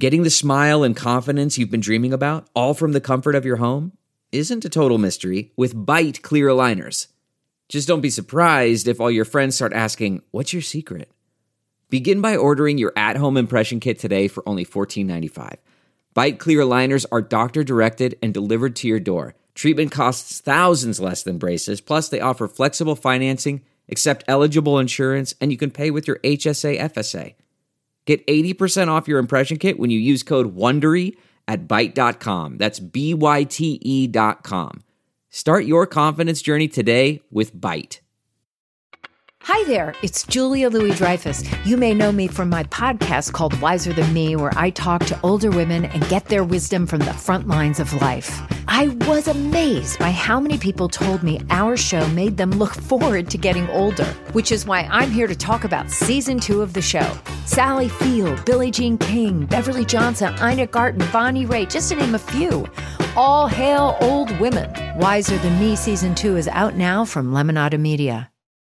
Getting the smile and confidence you've been dreaming about, all from the comfort of your home, isn't a total mystery with Byte clear aligners. Just don't be surprised if all your friends start asking, "What's your secret?" Begin by ordering your at-home impression kit today for only $14.95. Byte clear aligners are doctor-directed and delivered to your door. Treatment costs thousands less than braces, plus they offer flexible financing, accept eligible insurance, and you can pay with your HSA FSA. Get 80% off your impression kit when you use code WONDERY at Byte.com. That's BYTE.com. Start your confidence journey today with Byte. Hi there, it's Julia Louis-Dreyfus. You may know me from my podcast called Wiser Than Me, where I talk to older women and get their wisdom from the front lines of life. I was amazed by how many people told me our show made them look forward to getting older, which is why I'm here to talk about season 2 of the show. Sally Field, Billie Jean King, Beverly Johnson, Ina Garten, Bonnie Raitt, just to name a few. All hail old women. Wiser Than Me season 2 is out now from Lemonada Media.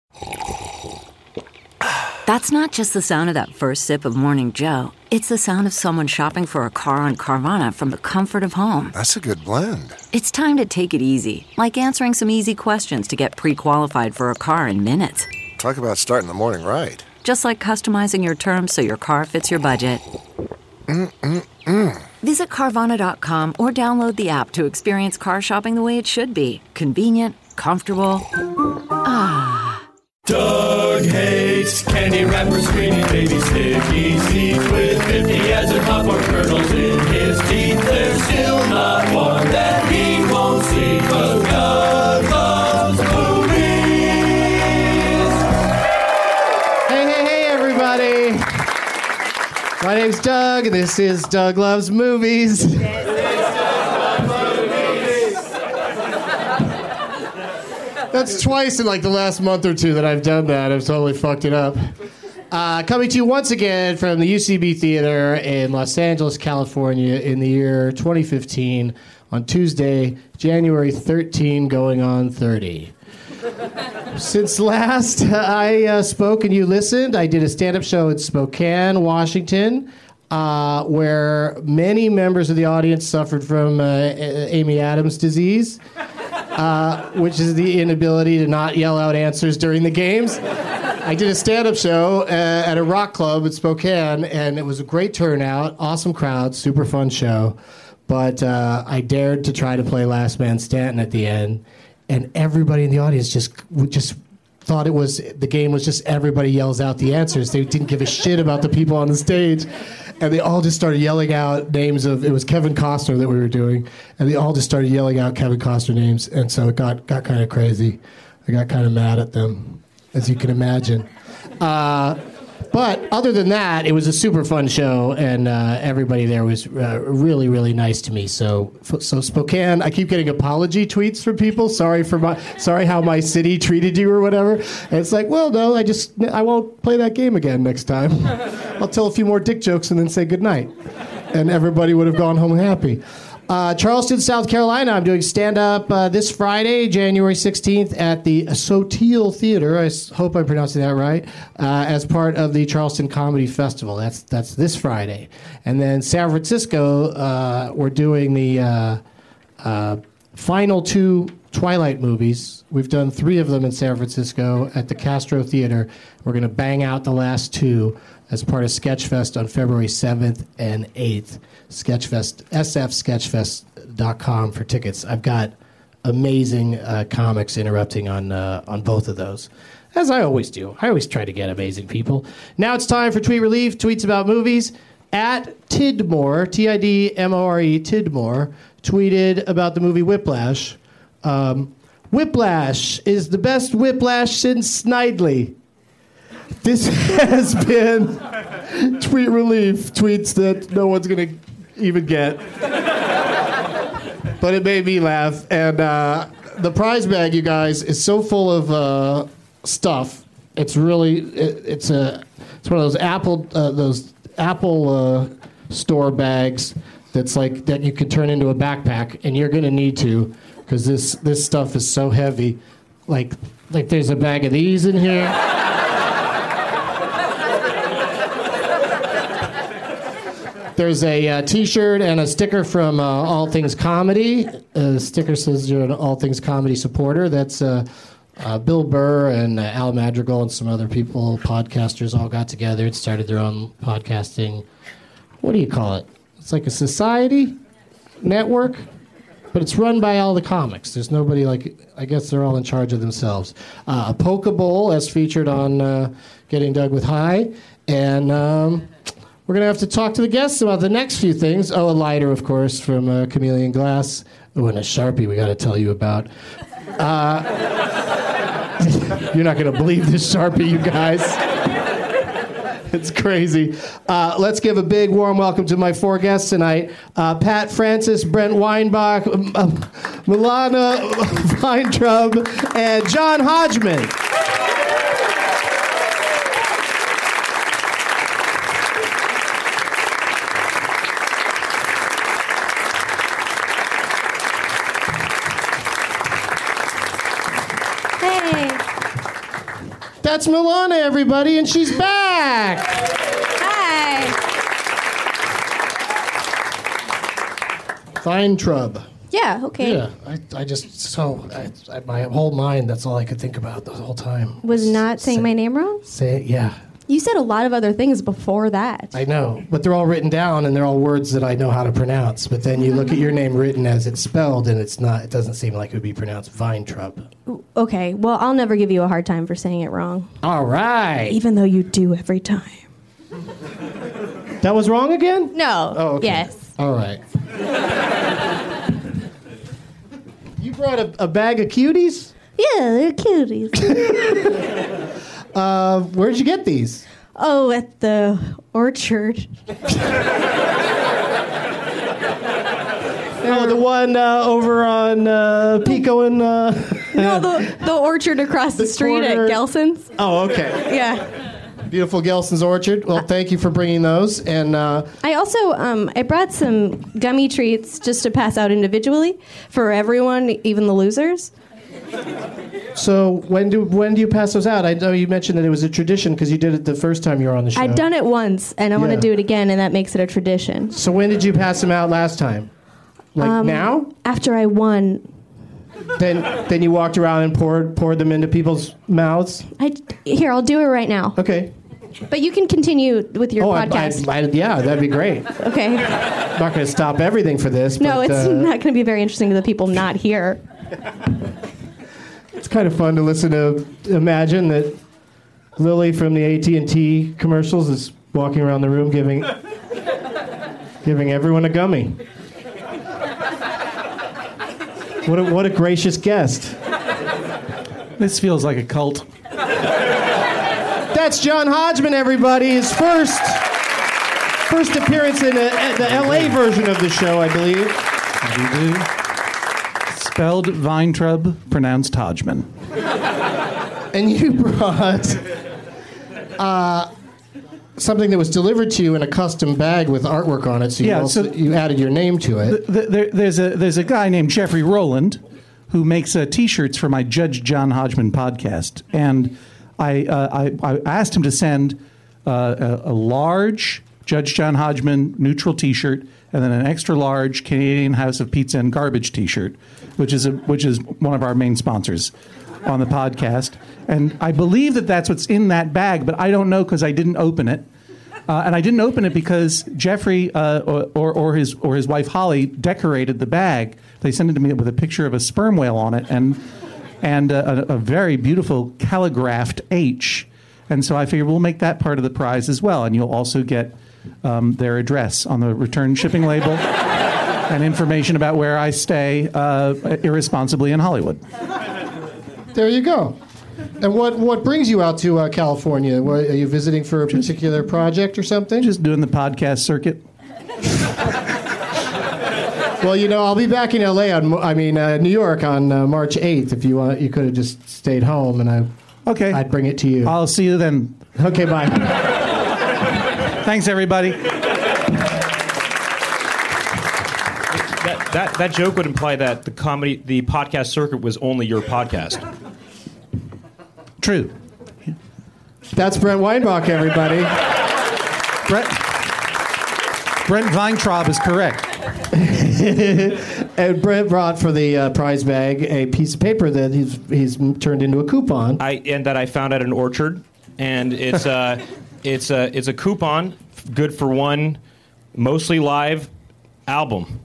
That's not just the sound of that first sip of Morning Joe. It's the sound of someone shopping for a car on Carvana from the comfort of home. That's a good blend. It's time to take it easy, like answering some easy questions to get pre-qualified for a car in minutes. Talk about starting the morning right. Just like customizing your terms so your car fits your budget. Visit Carvana.com or download the app to experience car shopping the way it should be. Convenient, comfortable. Doug hates candy wrappers, screaming baby sticky seeds with 50 as a popcorn kernels in his teeth. There's still not one that he won't see, 'cause Doug loves movies. Hey, everybody. My name's Doug, and this is Doug Loves Movies. That's twice in like the last month or two that I've done that. I've totally fucked it up. Coming to you once again from the UCB Theater in Los Angeles, California in the year 2015 on Tuesday, January 13, going on 30. Since last I spoke and you listened, I did a stand-up show in Spokane, Washington, where many members of the audience suffered from Amy Adams disease. Which is the inability to not yell out answers during the games. I did a stand-up show at a rock club in Spokane, and it was a great turnout, awesome crowd, super fun show. But I dared to try to play Last Man Stanton at the end, and everybody in the audience just thought the game was just everybody yells out the answers. They didn't give a shit about the people on the stage. And they all just started yelling out names of, it was Kevin Costner that we were doing, and they all just started yelling out Kevin Costner names, and so it got kind of crazy. I got kind of mad at them, as you can imagine. But other than that, it was a super fun show, and everybody there was really, really nice to me. So Spokane, I keep getting apology tweets from people. Sorry how my city treated you or whatever. And it's like, well, no, I won't play that game again next time. I'll tell a few more dick jokes and then say goodnight, and everybody would have gone home happy. Charleston, South Carolina, I'm doing stand-up this Friday, January 16th, at the Sotil Theater. I hope I'm pronouncing that right, as part of the Charleston Comedy Festival. That's this Friday. And then San Francisco, we're doing the final 2 Twilight movies. We've done 3 of them in San Francisco at the Castro Theater. We're going to bang out the last 2 as part of Sketchfest on February 7th and 8th. Sketchfest, sfsketchfest.com for tickets. I've got amazing comics interrupting on both of those, as I always do. I always try to get amazing people. Now it's time for Tweet Relief, tweets about movies. At Tidmore, Tidmore, Tidmore, tweeted about the movie Whiplash. Whiplash is the best Whiplash since Snidely. This has been Tweet Relief, tweets that no one's going to even get. But it made me laugh. And the prize bag, you guys, is so full of stuff. It's really, it's one of those Apple store bags that's like, that you could turn into a backpack, and you're going to need to, because this stuff is so heavy. Like there's a bag of these in here. There's a T-shirt and a sticker from All Things Comedy. The sticker says you're an All Things Comedy supporter. That's Bill Burr and Al Madrigal and some other people, podcasters, all got together and started their own podcasting. What do you call it? It's like a society network, but it's run by all the comics. There's nobody I guess they're all in charge of themselves. A Poke Bowl, as featured on Getting Dug with High. And we're going to have to talk to the guests about the next few things. Oh, a lighter, of course, from Chameleon Glass. Oh, and a Sharpie we got to tell you about. You're not going to believe this Sharpie, you guys. It's crazy. Let's give a big warm welcome to my 4 guests tonight. Pat Francis, Brent Weinbach, Milana Weintraub, and John Hodgman. That's Milana, everybody, and she's back. Hi. Weintraub. Yeah, okay. Yeah, my whole mind, that's all I could think about the whole time. Was not saying my name wrong? Say it, yeah. You said a lot of other things before that. I know, but they're all written down, and they're all words that I know how to pronounce. But then you look at your name written as it's spelled, and it's not. It doesn't seem like it would be pronounced Weintraub. Okay, well, I'll never give you a hard time for saying it wrong. All right. Even though you do every time. That was wrong again? No. Oh, okay. Yes. All right. You brought a bag of cuties? Yeah, they're cuties. Where'd you get these? Oh, at the orchard. Oh, the one over on Pico and... No, the orchard across the street corner. at Gelson's. Oh, okay. Yeah. Beautiful Gelson's Orchard. Well, thank you for bringing those. And I also I brought some gummy treats just to pass out individually for everyone, even the losers. so when do you pass those out? I know you mentioned that it was a tradition because you did it the first time you were on the show. I've done it once, and I want to do it again, and that makes it a tradition. So when did you pass them out last time? Like now? After I won. Then you walked around and poured them into people's mouths? Here, I'll do it right now. Okay. But you can continue with your podcast. Yeah, that'd be great. Okay. I'm not going to stop everything for this. No, but, it's not going to be very interesting to the people not here. It's kind of fun to listen to. Imagine that Lily from the AT&T commercials is walking around the room giving everyone a gummy. What a gracious guest. This feels like a cult. That's John Hodgman, everybody. His first appearance in the LA version of the show, I believe. Spelled Weintraub, pronounced Hodgman. And you brought something that was delivered to you in a custom bag with artwork on it, so you added your name to it. There's a guy named Jeffrey Rowland who makes T-shirts for my Judge John Hodgman podcast, and I asked him to send a large Judge John Hodgman neutral T-shirt and then an extra large Canadian House of Pizza and Garbage T-shirt, which is one of our main sponsors on the podcast. And I believe that's what's in that bag, but I don't know because I didn't open it. And I didn't open it because Jeffrey or his wife Holly decorated the bag. They sent it to me with a picture of a sperm whale on it and a very beautiful calligraphed H. And so I figured we'll make that part of the prize as well. And you'll also get their address on the return shipping label and information about where I stay irresponsibly in Hollywood. There you go. And what brings you out to California? Are you visiting for a particular project or something? Just doing the podcast circuit. Well, I'll be back in LA New York on March 8th. If you want, you could have just stayed home, and I'd bring it to you. I'll see you then. Okay, bye. Thanks, everybody. That joke would imply that the podcast circuit was only your podcast. True. That's Brent Weinbach, everybody. Brent Weintraub is correct. And Brent brought for the prize bag a piece of paper that he's turned into a coupon. And that I found at an orchard, and it's a coupon good for one Mostly Live album.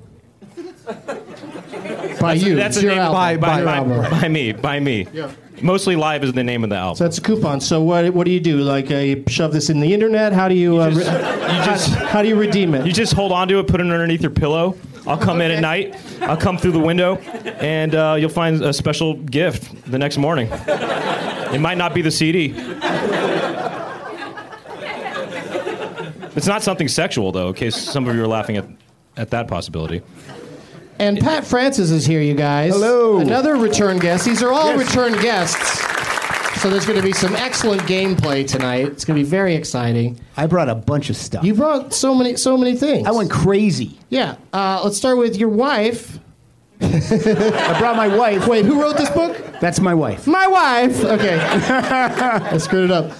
By you. That's it's your album. By me. Yeah. Mostly Live is the name of the album. So that's a coupon. So what do you do? Like, shove this in the internet? How do you how do you redeem it? You just hold on to it, put it underneath your pillow. I'll come in at night. I'll come through the window, and you'll find a special gift the next morning. It might not be the CD. It's not something sexual, though, in case some of you are laughing at that possibility. And Pat Francis is here, you guys. Hello. Another return guest. These are all return guests. So there's going to be some excellent gameplay tonight. It's going to be very exciting. I brought a bunch of stuff. You brought so many things. I went crazy. Yeah. Let's start with your wife. I brought my wife. Wait, who wrote this book? That's my wife. My wife. Okay. I screwed it up.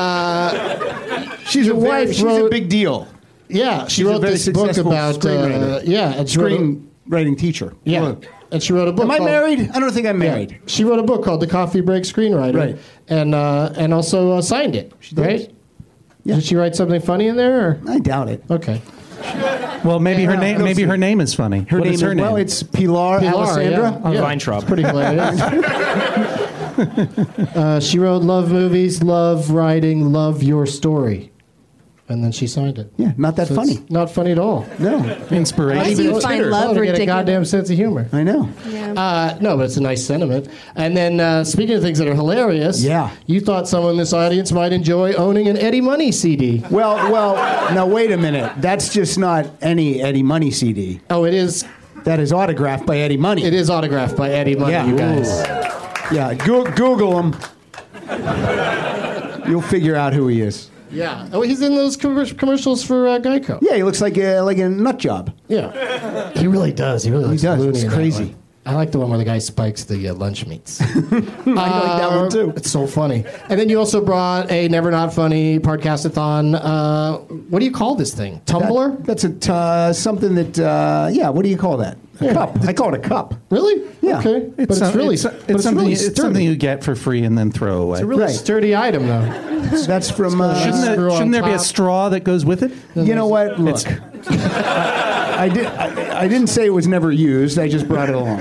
She's a big deal. Yeah, she She's wrote a very this book successful about screenwriter. and she screenwriting teacher. Yeah, and she wrote a book. Am I called, married? I don't think I'm married. Yeah. She wrote a book called The Coffee Break Screenwriter, Right. And also signed it. She did. Right? Yeah. Did she write something funny in there? Or? I doubt it. Okay. Well, maybe her name. Maybe her name is funny. What is her name? Well, it's Pilar Alessandra. Yeah. Weintraub. It's pretty hilarious. She wrote Love Movies, Love Writing, Love Your Story. And then she signed it. Yeah, not that funny. It's not funny at all. No. Inspiration. As you find love Get a ridiculous. goddamn sense of humor. I know. Yeah. No, but it's a nice sentiment. And then, speaking of things that are hilarious, Yeah. you thought someone in this audience might enjoy owning an Eddie Money CD. Well, now wait a minute. That's just not any Eddie Money CD. Oh, it is. That is autographed by Eddie Money. It is autographed by Eddie Money, Yeah. you guys. Yeah, Google him. You'll figure out who he is. Yeah. Oh, he's in those commercials for Geico. Yeah, he looks like a nut job. Yeah. He really does. He really looks does. loony It's in that crazy. one. I like the one where the guy spikes the lunch meats. I like that one too. It's so funny. And then you also brought a Never Not Funny Podcastathon. What do you call this thing? Tumbler? That's something that. What do you call that? A cup. I call it a cup. Really? Yeah. Okay. But it's really something. really It's sturdy. something you get for free and then throw away. It's a really Right. sturdy item, though. That's from. Shouldn't there be a straw that goes with it? You know what? Look, I didn't say it was never used. I just brought it along.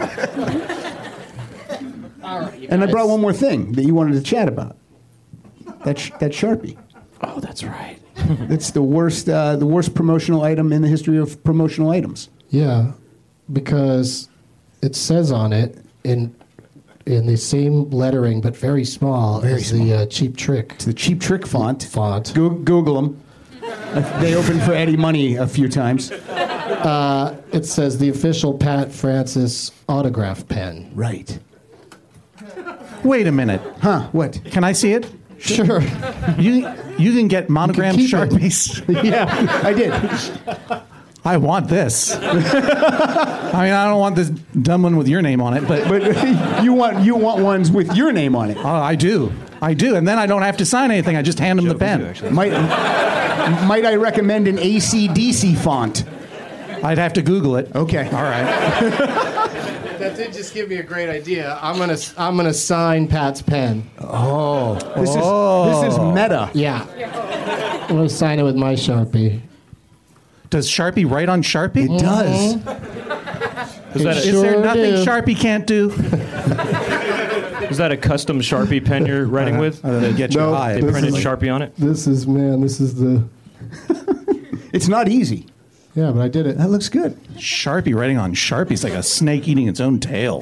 And I brought one more thing that you wanted to chat about. That Sharpie. Oh, that's right. It's the worst promotional item in the history of promotional items. Yeah, because it says on it in the same lettering but very small as the Cheap Trick. It's the Cheap Trick font. Google them. They opened for Eddie Money a few times. It says the official Pat Francis autograph pen. Right. Wait a minute. Huh? What? Can I see it? Sure. You can get monogrammed keep it. Sharpies. Yeah, I did. I want this. I mean, I don't want this dumb one with your name on it, but you want ones with your name on it. I do, and then I don't have to sign anything. I just hand them the pen. Might I recommend an AC/DC font? I'd have to Google it. Okay. All right. That did just give me a great idea. I'm gonna sign Pat's pen. Oh, this is meta. Yeah. I'm gonna sign it with my Sharpie. Does Sharpie write on Sharpie? It does. Is there nothing Sharpie can't do? Is that a custom Sharpie pen you're writing with? Get your eye. They printed Sharpie on it? This is the. It's not easy. Yeah, but I did it. That looks good. Sharpie writing on Sharpie's like a snake eating its own tail.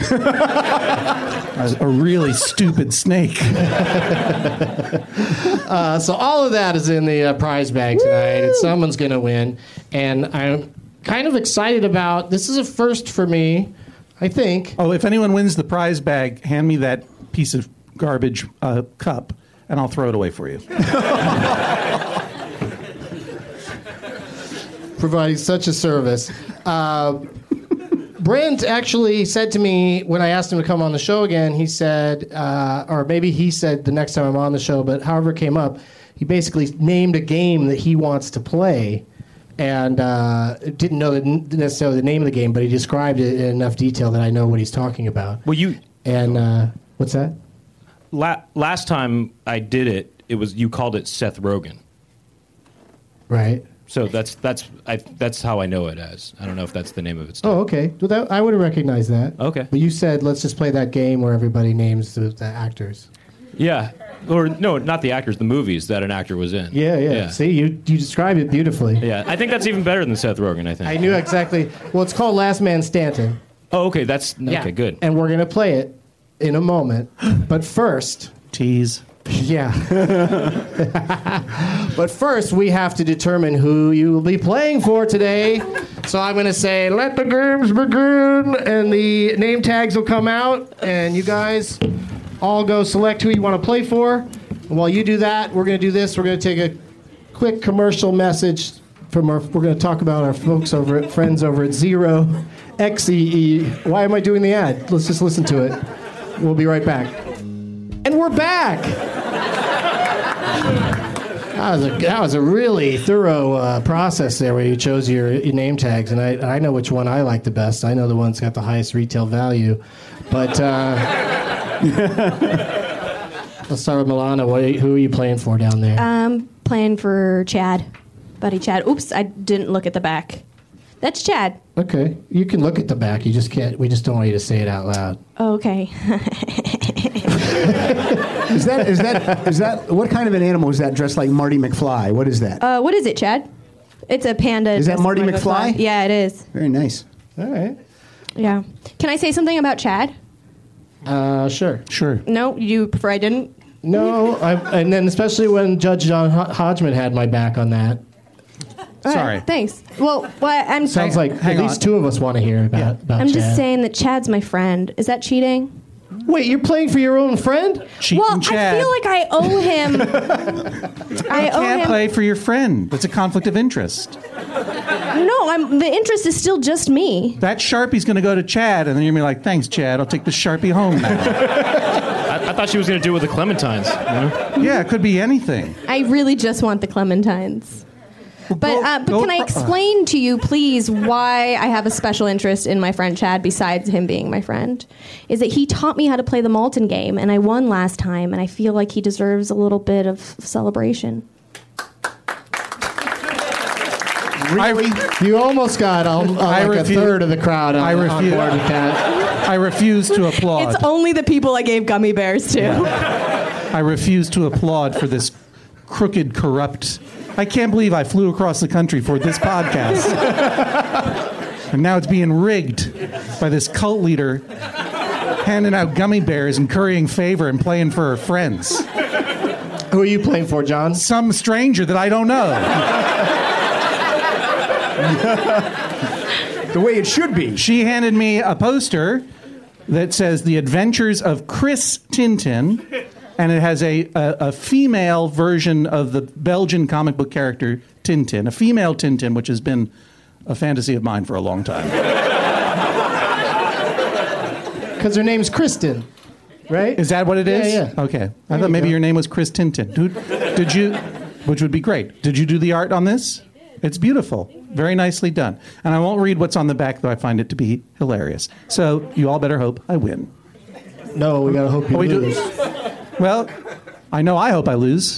A really stupid snake. So all of that is in the prize bag tonight, and someone's going to win. And I'm kind of excited about this. Is a first for me, I think. Oh, if anyone wins the prize bag, hand me that piece of garbage cup, and I'll throw it away for you. Providing such a service. Brent actually said to me when I asked him to come on the show again, he said, or maybe he said the next time I'm on the show, but however it came up, he basically named a game that he wants to play. and didn't know necessarily the name of the game, but he described it in enough detail that I know what he's talking about. Well, you and what's that? Last time I did it, you called it Seth Rogen. Right. So that's how I know it as. I don't know if that's the name of it. Oh, okay. Well, I would have recognized that. Okay. But you said let's just play that game where everybody names the actors. Yeah. Or no, not the actors, the movies that an actor was in. Yeah. See, you described it beautifully. Yeah, I think that's even better than Seth Rogen, I think. I knew exactly. Well, it's called Last Man Standing. Oh, okay. Okay, good. And we're going to play it in a moment. But first... Tease. Yeah. But first, we have to determine who you will be playing for today. So I'm going to say, let the games begin, and the name tags will come out, and you guys all go select who you want to play for. And while you do that, we're going to do this. We're going to take a quick commercial message from we're going to talk about our friends over at Zero XEE. Why am I doing the ad? Let's just listen to it. We'll be right back. And we're back. That was a really thorough process there where you chose your name tags, and I know which one I like the best. I know the one that's got the highest retail value. But let's start with Milana. Who are you playing for down there? I'm playing for Chad, buddy Chad. Oops, I didn't look at the back. That's Chad. Okay, you can look at the back. You just can't. We just don't want you to say it out loud. Oh, okay. Is that what kind of an animal is that dressed like Marty McFly? What is that? What is it, Chad? It's a panda. Is that Marty McFly? Yeah, it is. Very nice. All right. Yeah. Can I say something about Chad? Sure. No, you prefer I didn't? No, and then especially when Judge John Hodgman had my back on that. Sorry. Thanks. Well, I'm sounds like at least two of us want to hear about I'm Chad. just saying that Chad's my friend. Is that cheating? Wait, you're playing for your own friend? Well, Chad. I feel like I owe him. You can't play for your friend. That's a conflict of interest. No, the interest is still just me. That Sharpie's going to go to Chad, and then you're going to be like, thanks, Chad. I'll take the Sharpie home now. I thought she was going to do it with the Clementines. You know? Yeah, it could be anything. I really just want the Clementines. But can I explain to you, please, why I have a special interest in my friend Chad besides him being my friend? Is that he taught me how to play the Malton game, and I won last time, and I feel like he deserves a little bit of celebration. Really? You almost got a third of the crowd on board with that. I refuse to applaud. It's only the people I gave gummy bears to. I refuse to applaud for this crooked, corrupt... I can't believe I flew across the country for this podcast. And now it's being rigged by this cult leader handing out gummy bears and currying favor and playing for her friends. Who are you playing for, John? Some stranger that I don't know. The way it should be. She handed me a poster that says The Adventures of Chris Tintin. And it has a female version of the Belgian comic book character Tintin, a female Tintin, which has been a fantasy of mine for a long time. Because her name's Kristen, right? Is that what it is? Yeah. Okay. I thought maybe your name was Chris Tintin. Did you, which would be great. Did you do the art on this? It's beautiful. Very nicely done. And I won't read what's on the back, though I find it to be hilarious. So you all better hope I win. No, we gotta hope you lose. Well, I know I hope I lose.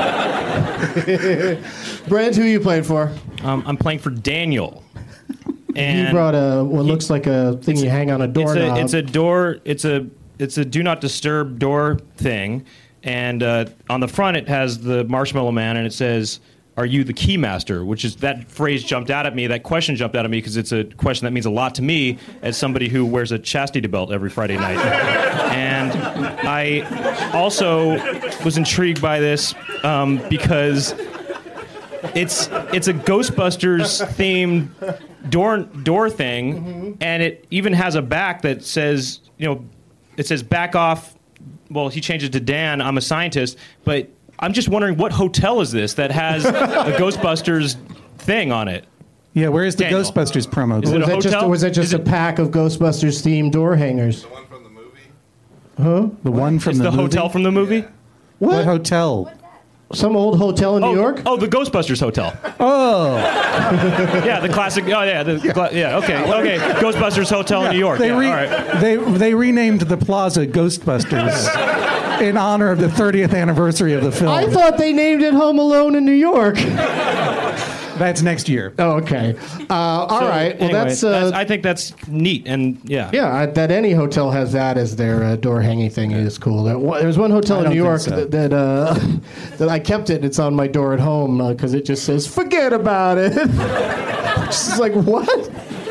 Brent, who are you playing for? I'm playing for Daniel. And you brought what looks like a thing you hang on a doorknob. It's a door. It's a do not disturb door thing, and on the front it has the Marshmallow Man, and it says, "Are you the Keymaster?" Which is, that phrase jumped out at me. That question jumped out at me because it's a question that means a lot to me as somebody who wears a chastity belt every Friday night. And I also was intrigued by this because it's a Ghostbusters themed door thing, and it even has a back that says, it says "back off." Well, he changed it to Dan. I'm a scientist, but I'm just wondering, what hotel is this that has a Ghostbusters thing on it? Yeah, where is the Daniel. Ghostbusters promo? Is it a hotel? Was that just a pack of Ghostbusters themed door hangers? The one from the movie? Huh? The one from Is the the movie? hotel from the movie? What hotel? Some old hotel in New York? Oh, the Ghostbusters Hotel. Oh. Yeah, the classic. Oh, yeah. Okay. Ghostbusters Hotel in New York. They, All right. they renamed the plaza Ghostbusters in honor of the 30th anniversary of the film. I thought they named it Home Alone in New York. That's next year. Oh, okay. All right. Well, anyway, I think that's neat, and yeah. Yeah, that any hotel has that as their door hanging thing is cool. There was one hotel in New York that I kept it. It's on my door at home because it just says "forget about it." Just like what?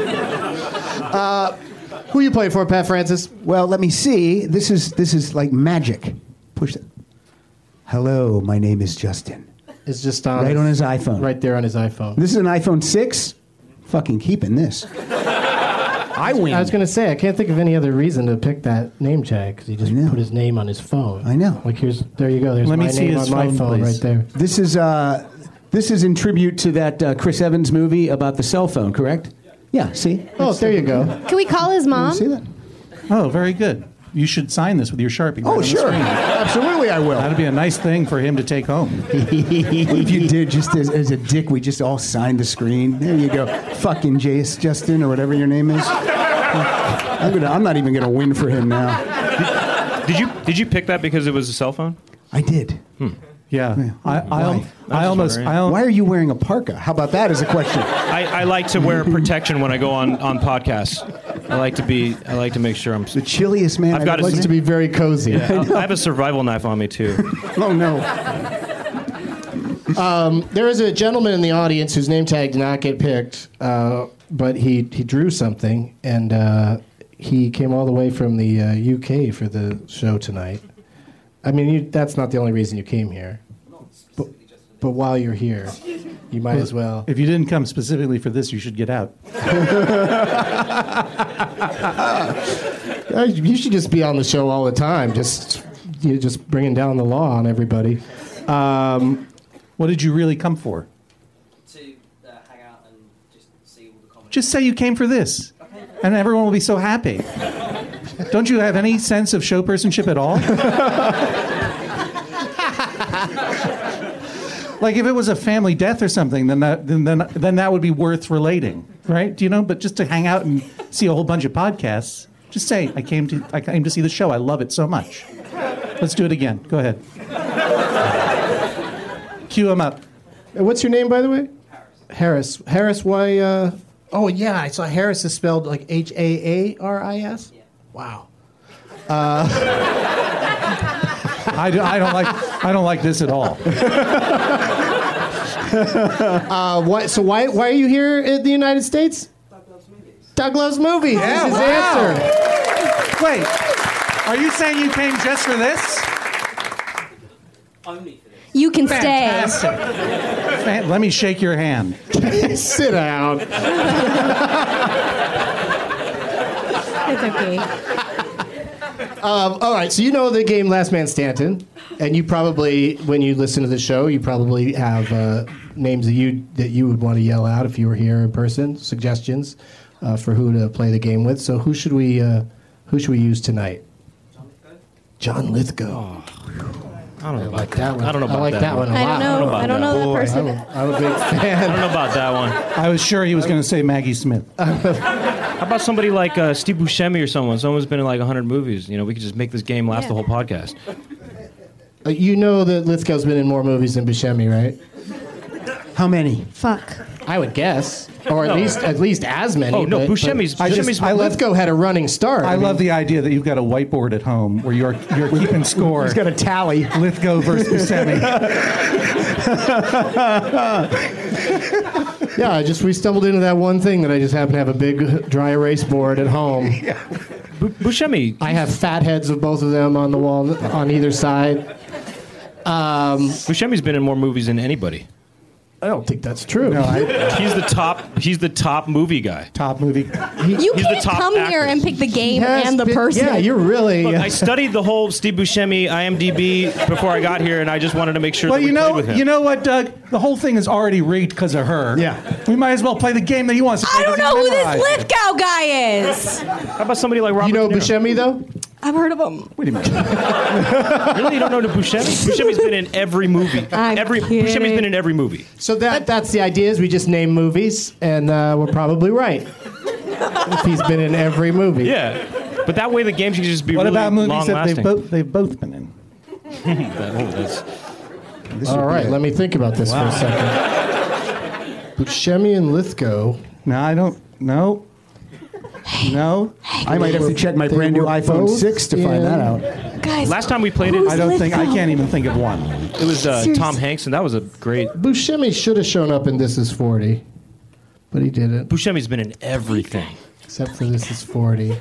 Who you playing for, Pat Francis? Well, let me see. This is like magic. Push it. Hello, my name is Justin. It's just on on his iPhone. Right there on his iPhone. This is an iPhone 6. Fucking keeping this. I win. I was going to say, I can't think of any other reason to pick that name tag because he just put his name on his phone. I know. Like there you go. There's my name on my phone right there. This is in tribute to that Chris Evans movie about the cell phone, correct? Yeah. See? Oh, there you go. Can we call his mom? See that? Oh, very good. You should sign this with your Sharpie. Oh, sure. Absolutely, I will. That'd be a nice thing for him to take home. What if you did, just as a dick, we just all signed the screen? There you go. Fucking Justin, or whatever your name is. I'm not even going to win for him now. Did you pick that because it was a cell phone? I did. Yeah. Why are you wearing a parka? How about that as a question? I like to wear protection when I go on podcasts. I like to make sure I'm the chilliest man. I've got to be very cozy. Yeah, I have a survival knife on me too. Oh no. There is a gentleman in the audience whose name tag did not get picked, but he drew something, and he came all the way from the UK for the show tonight. I mean, that's not the only reason you came here. But while you're here, you might as well. If you didn't come specifically for this, you should get out. You should just be on the show all the time, just bringing down the law on everybody. What did you really come for? To hang out and just see all the comments. Just say you came for this, and everyone will be so happy. Don't you have any sense of showpersonship at all? Like if it was a family death or something, then that would be worth relating, right? Do you know? But just to hang out and see a whole bunch of podcasts, just say I came to see the show. I love it so much. Let's do it again. Go ahead. Cue him up. What's your name, by the way? Harris. Harris. Why? Oh yeah, I saw Harris is spelled like Haaris. Yeah. Wow. I don't like this at all. So why are you here in the United States? Doug Loves Movies. Yeah, is his answer. Wait, are you saying you came just for this? Only for this. You can Fantastic. stay. Let me shake your hand. Sit down. It's okay. All right, so you know the game Last Man Stanton, and you probably, when you listen to the show, you probably have names that you would want to yell out if you were here in person. Suggestions for who to play the game with. So who should we use tonight? John Lithgow. Oh. I don't know about that one. I don't know about I like that one a lot. I don't know that person. I'm a big fan. I don't know about that one. I was sure he was going to say Maggie Smith. How about somebody like Steve Buscemi or someone? Someone's been in like 100 movies. You know, we could just make this game last the whole podcast. You know that Lithgow's been in more movies than Buscemi, right? How many? Fuck. I would guess, or at least as many. Oh no, but Buscemi's. Lithgow had a running start. I love the idea that you've got a whiteboard at home where you're keeping score. He's got a tally. Lithgow versus Buscemi. Yeah, we stumbled into that one thing that I just happen to have a big dry erase board at home. Buscemi. I have fat heads of both of them on the wall on either side. Buscemi's been in more movies than anybody. I don't think that's true. No, He's the top movie guy. Top movie. You He's can't the top come here actor. and pick the game and the person. Yeah, you're really. Look, I studied the whole Steve Buscemi IMDb before I got here, and I just wanted to make sure that we played with him. You know what, Doug? The whole thing is already rigged because of her. Yeah. We might as well play the game that he wants to play. I don't know who this Lithgow guy is. How about somebody like Robert You know De Niro? Buscemi though? I've heard of him. Wait a minute. Really, you don't know Buscemi? Buscemi's been in every movie. Buscemi's been in every movie. So that's the idea is we just name movies, and we're probably right. If he's been in every movie. Yeah. But that way the games can just be What really about movies that long-lasting. they've both been in? All right, let me think about this for a second. Buscemi and Lithgow. No, I don't. No. No. I might have to check my brand new iPhone 6 to find that out. Guys, Last time we played it, I don't think. I can't even think of one. it was Tom Hanks, and that was a great... Buscemi should have shown up in This Is 40, but he didn't, Buscemi's been in everything. except for This Is 40.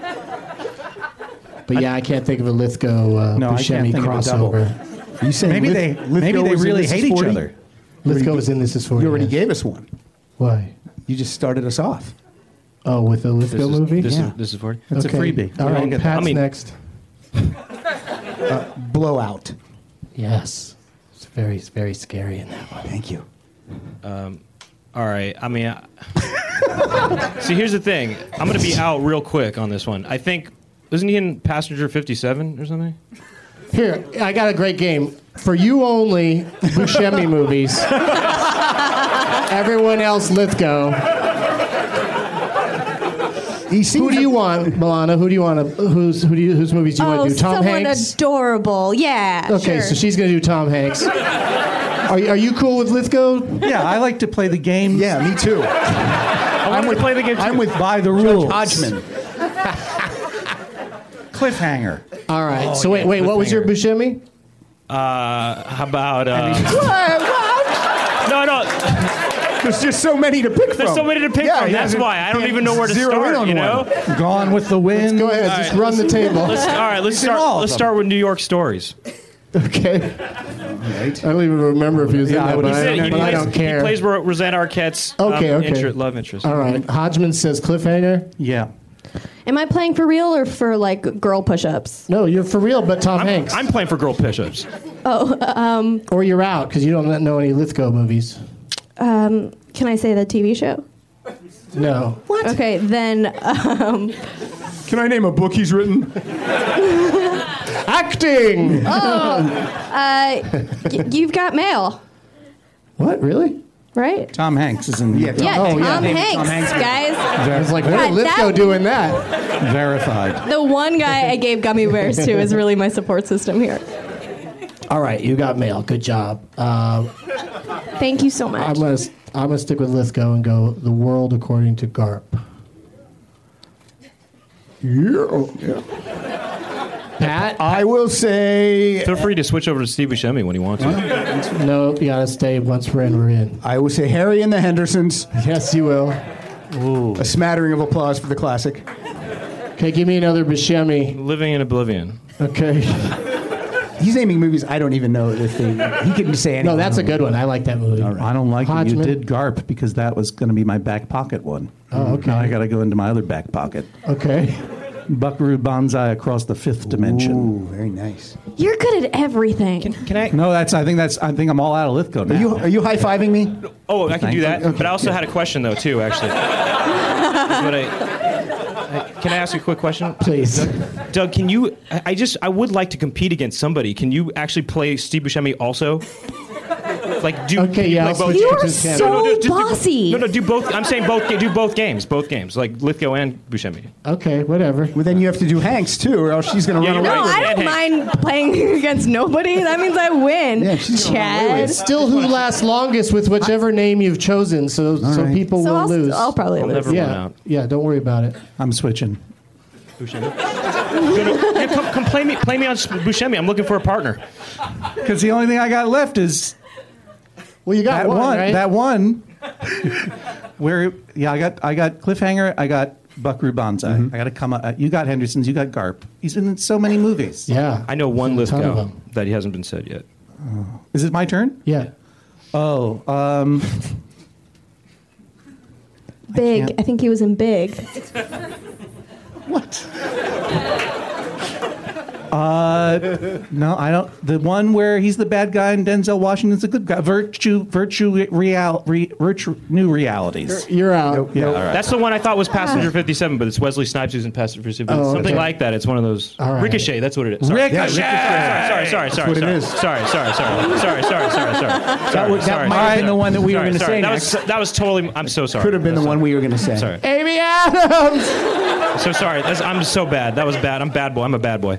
But yeah, I can't think of a Lithgow No, I can't Buscemi think of a double. crossover. Are you saying Maybe Lithgow they was in really This Is hate each 40? other. Lithgow was in This Is 40. You already yes. gave us one. Why? You just started us off. Oh, with the Lithgow movie? This Yeah. is 40. That's Okay. a freebie. All We don't right, get Pat's that. next. Blowout. Yes. It's very, very scary in that one. Thank you. All right. I mean, see, here's the thing. I'm going to be out real quick on this one. I think, isn't he in Passenger 57 or something? Here, I got a great game. For you only, Buscemi movies. Everyone else, Lithgow. Who do you want, Milana? Who do you want? Whose movies do you want to do? Tom someone Hanks. adorable. Yeah. Okay, sure. so she's going to do Tom Hanks. Are you cool with Lithgow? Yeah, I like to play the game. Yeah, me too. I want to play the game too. I'm with by the rules. Hodgman. Cliffhanger. All right. So wait. What was your Buscemi? How about... What? No. There's just so many to pick from. There's so many to pick from. That's why. I don't even know where to zero in start, on you know? one. Gone with the Wind. Go ahead. Just run the table. Let's start with New York Stories. Okay. I don't even remember if he was in that, but I don't care. He plays Rosanna Arquette's love interest. All right. Hodgman says Cliffhanger. Yeah. Am I playing for real or for like girl push-ups? No, you're for real, but Tom Hanks. I'm playing for girl push-ups. Or you're out because you don't know any Lithgow movies. Can I say the TV show? No. What? Okay, then. Can I name a book he's written? Acting. You've Got Mail, What? Really? right? Tom Hanks is in. Yeah. Yeah, Oh, yeah. Tom Hanks, guys. I was like, what God, is Lithgow that- doing that? Verified. The one guy I gave gummy bears to is really my support system here. All right, you got mail. Good job. Thank you so much. I'm gonna stick with Lithgow and go The World According to Garp. Yeah. Pat? I will say. Feel free to switch over to Steve Buscemi when you want to. No, you gotta stay. Once we're in, we're in. I will say Harry and the Hendersons. Yes, you will. Ooh. A smattering of applause for the classic. Okay, give me another Buscemi. Living in Oblivion. Okay. He's naming movies I don't even know if they. He couldn't say anything. No, that's a good one. I like that movie. I don't like that you Hodgman. did Garp because that was going to be my back pocket one. Oh, okay. Now I got to go into my other back pocket. Okay. Buckaroo Banzai Across the Fifth Dimension. Ooh, very nice. You're good at everything. Can I? No, I think I'm all out of Lithgow now. Are you high fiving me? Oh, I can do that. Okay. But I also had a question though too, actually. Can I ask you a quick question? Please. Doug, can you? I would like to compete against somebody. Can you actually play Steve Buscemi also? Like do Okay, yeah, play I'll both? switch You to are his camera. so just bossy. do both. I'm saying both. Do both games. Both games, like Lithgow and Buscemi. Okay, whatever. Well, then you have to do Hanks too, or else she's going to Yeah, run you're away. No, right. with I it. don't mind playing against nobody. That means I win. Yeah, she's gonna run away with Chad. it. Still, who lasts longest with whichever name you've chosen, so right. people So will lose. I'll probably I'll lose. never run yeah, out. yeah. Don't worry about it. I'm switching. Buscemi. Yeah, come play me on Buscemi. I'm looking for a partner. Because the only thing I got left is Well, you got that one, one. right? That one. Where? Yeah, I got Cliffhanger. I got Buckaroo Banzai. I got to come up. You got Henderson's. You got Garp. He's been in so many movies. Yeah. I know one There's a ton of Lithgow them. that he hasn't been said yet. Is it my turn? Yeah. Oh. Big. I think he was in Big. What? No, I don't. The one where he's the bad guy and Denzel Washington's a good guy. Virtue, New Realities. You're out. Yeah. All right. That's the one I thought was Passenger 57, but it's Wesley Snipes who's in Passenger 57. Oh, Something okay. like that. It's one of those. All right. Ricochet, that's what it is. Sorry. Ricochet! Sorry. That's what it is. Sorry. That might have been the one that we were going to say next. That was totally. I'm so sorry. Could have been the one we were going to say. Sorry. Amy Adams! So sorry. I'm so bad. That was bad. I'm bad boy. I'm a bad boy.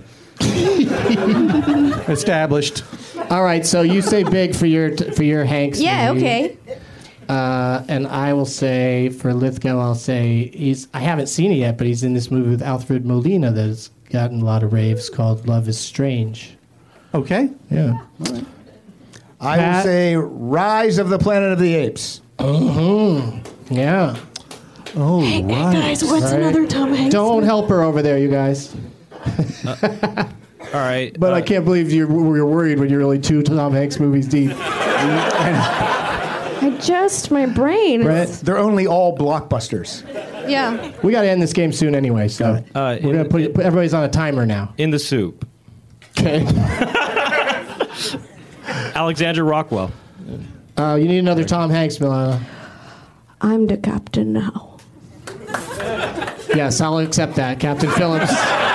Established. All right, so you say big for your Hanks Yeah, movie. okay. And I will say for Lithgow, I'll say I haven't seen it yet, but he's in this movie with Alfred Molina that has gotten a lot of raves called Love is Strange. Okay. Yeah. I will say Rise of the Planet of the Apes. Yeah. Oh, Hey, right. guys, what's All right. another Tom Hanks? Don't help her over there, you guys. All right. But I can't believe you're worried when you're only 2 Tom Hanks movies deep. Adjust my brain. Brett, They're only all blockbusters. Yeah. we got to end this game soon anyway, so we're going to put everybody's on a timer now. In the soup. Okay. Alexandra Rockwell. You need another Tom Hanks, Milana. I'm the captain now. Yes, I'll accept that. Captain Phillips.